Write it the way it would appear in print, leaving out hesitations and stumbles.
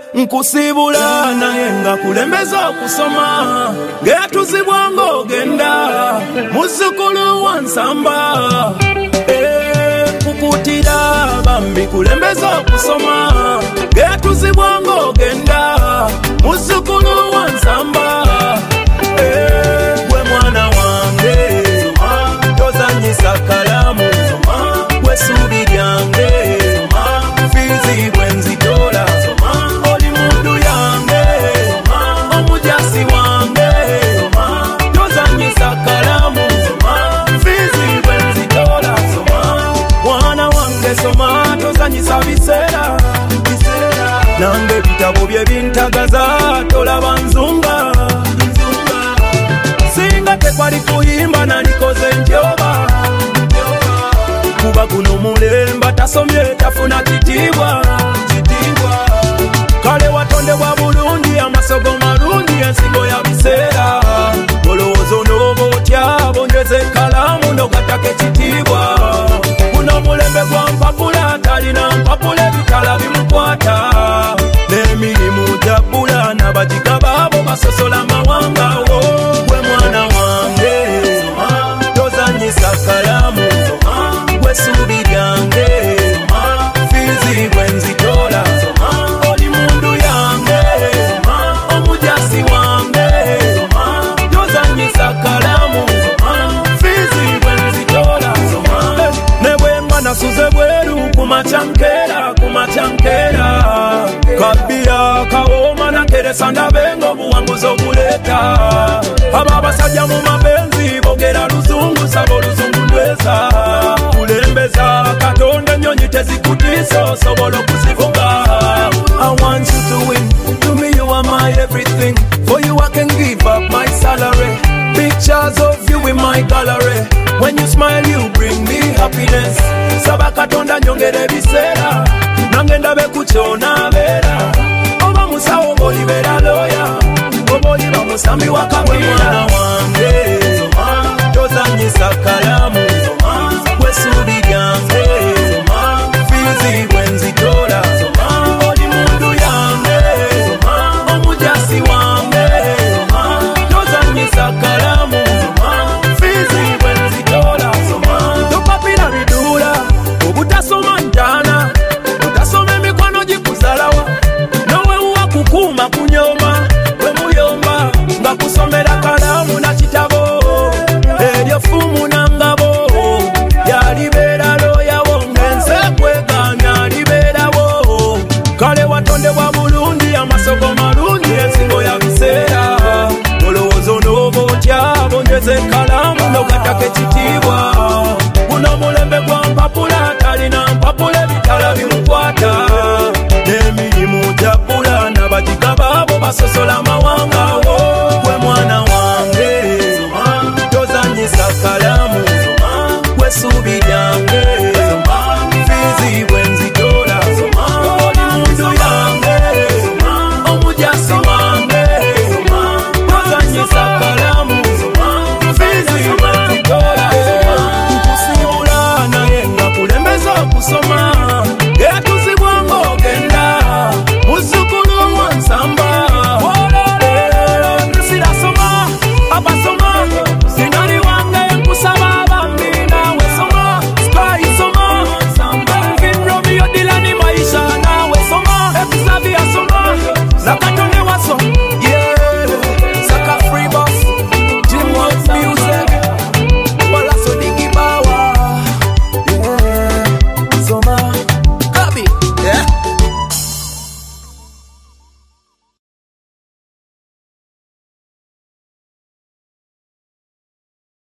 nkusibula naye nga kulembeza okusoma getuzibwanga ogenda muzzukulu wa Nsamba kukutira bambi kulembeza okusoma getuzibwanga ogenda muzzukulu wa Nsamba gwe mwana wange tozanyisa kalamu gwe ssuubi lyange fiizi bwe nzitola oli mundu yange omujasi wange tozanyisa kalamu fiizi bwe nzitola mwana wange soma tozanyisa biseera nange ebitabo bye bintagaza tolaba nzunga singa tekwali kuyimba nalikoze njoba kuba guno mulemba tasomye tafuna kitiibwa kale watondebwa bulungi amasogo malungi ensingo ya biseera olowooza onooba otya bongeze kalamu nogatako ekitiibwa guno mulembe gwa mpapula talina mpapula ebitala bimukwata n'emirimu jabbula n'abagigaba abo basosola amawanga gwe mwana wange tozanyisa kalamu gwe ssuubi lyange fiizi bwe nzitola oli mundu yange omujasi wange tozanyisa kalamu fiizi bwe nzitola ne bwe mba nasuze bweru kumacankeera kabbira kawooma nakeresa ndabenga obuwanguzi obuleeta abo abasajja mu mapenzi bogera luzungu saba oluzungu ndweza kulembeza katonda ennyonyi tezikutiisa osobola okuzivuga I want you to win, to me you are my everything, for you I can give up my salary, pictures of you in my gallery, when you smile you bring me happiness, saba katonda nyongera ebiseera nange ndabe kukyona beera oba musawo oba olibera looya oba oliba musambi wa kabira